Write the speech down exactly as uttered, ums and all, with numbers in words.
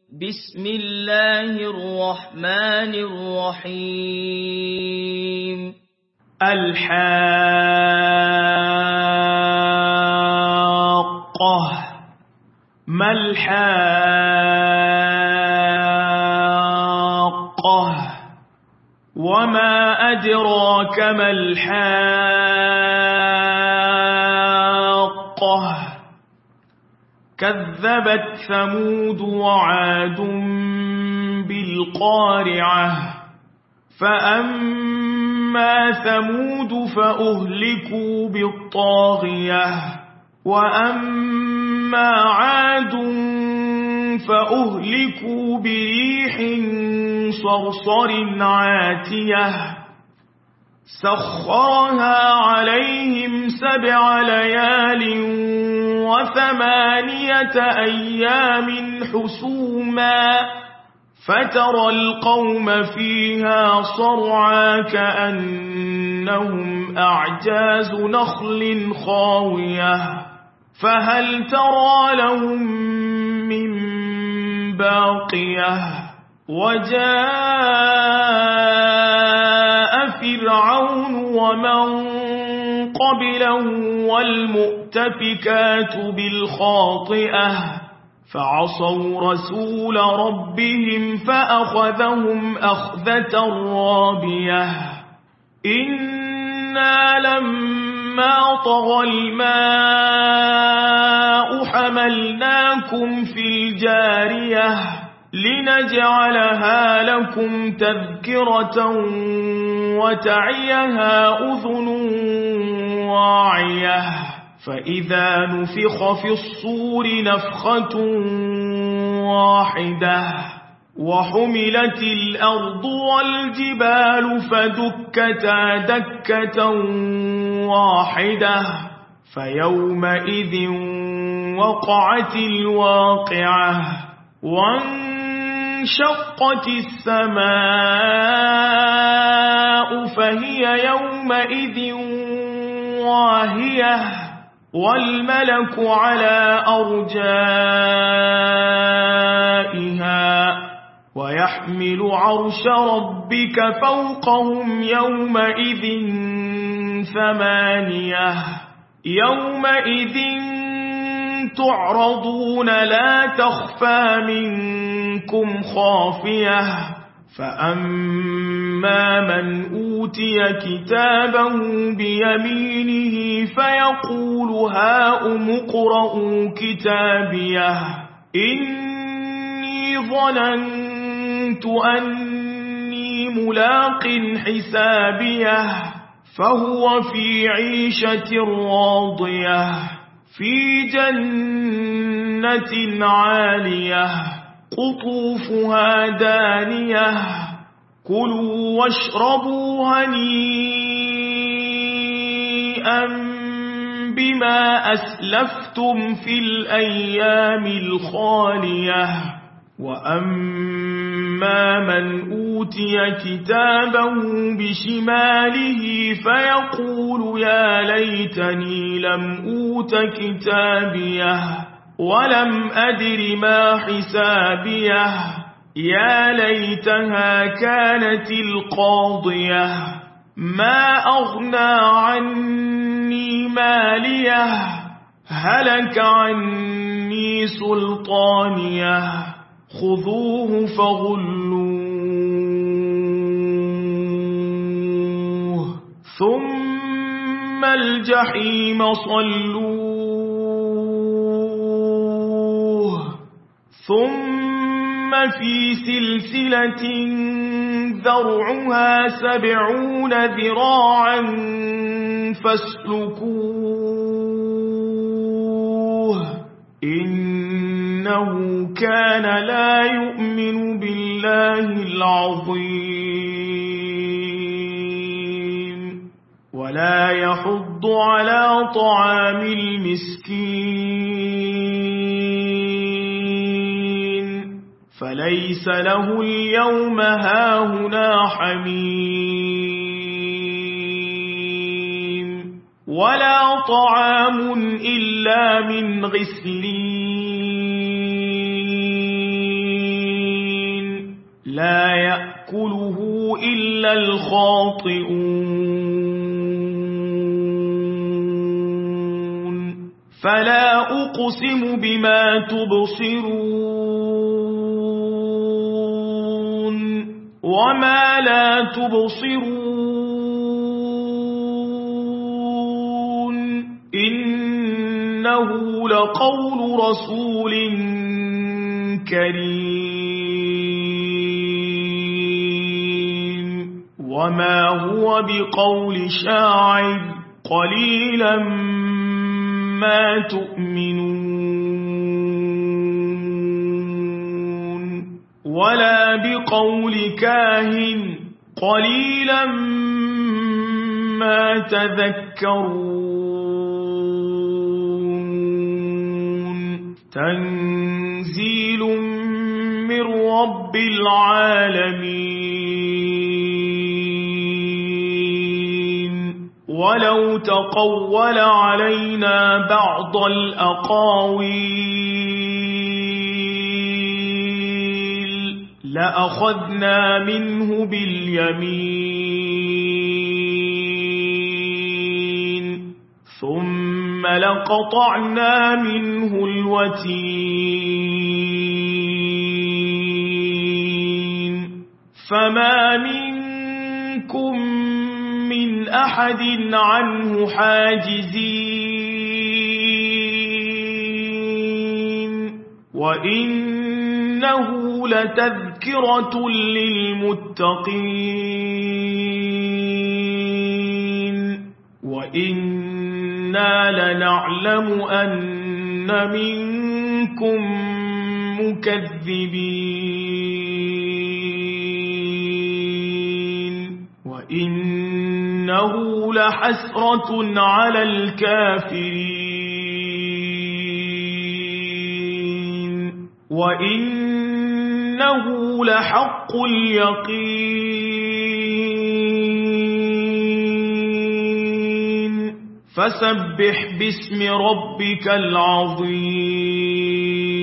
بسم الله الرحمن الرحيم. الحاقة. ما الحاقة؟ وما أدراك ما الحاقة؟ كذبت ثمود وعاد بالقارعة. فأما ثمود فأهلكوا بالطاغية، وأما عاد فأهلكوا بريح صرصر عاتية سخرها عليهم سبع ليال وثمانية أيام حسوما، فترى القوم فيها صرعا كأنهم أعجاز نخل خاوية، فهل ترى لهم من باقية؟ وجاء فرعون ومن قبله والمؤتفكات بالخاطئة فعصوا رسول ربهم فأخذهم أخذة رابية. إنا لما طغى الماء حملناكم في الجارية لنجعلها لكم تذكرة وتعيها أذن واعية. فإذا نفخ في الصور نفخة واحدة وحملت الأرض والجبال فدكتا دكة واحدة فيومئذ وقعت الواقعة وانشقت السماء فهي يومئذ واهية والملك على أرجائها ويحمل عرش ربك فوقهم يومئذ ثمانية. يومئذ تعرضون لا تخفى منكم خافية. فأما من أوتي كتابه بيمينه فيقول هاؤم اقرءوا كتابيه إني ظننت أني ملاق حسابيه فهو في عيشة راضية في جنة عالية قطوفها دانية كلوا واشربوا هنيئا بما أسلفتم في الأيام الخالية. وأما من أوتي كتابه بشماله فيقول يا ليتني لم أوت كتابيه ولم أدر ما حسابيه يا ليتها كانت القاضية ما أغنى عني ماليه هلك عني سلطانيه خذوه فغلوه ثم الجحيم صلوه ثم في سلسلة ذرعها سبعون ذراعا فاسلكوه إنه كان لا يؤمن بالله العظيم ولا يحض على طعام المسكين فليس له اليوم هاهنا حميم ولا طعام إلا من غسلين لا يأكله إلا الخاطئون فلا أقسم بما تبصرون وما لا تبصرون إنه لقول رسول كريم وما هو بقول شاعر قليلا ما تؤمنون ولا بقول كاهن قليلا ما تذكرون تنزيل من رب العالمين ولو تقول علينا بعض الأقاويل لأخذنا منه باليمين ثم لقطعنا منه الوتين فما منكم من أحد عنه حاجزين وإنه لتذكرة للمتقين وإنا لنعلم أن منكم مكذبين وإنه لحسرة على الكافرين وإنه لحق اليقين فسبح باسم ربك العظيم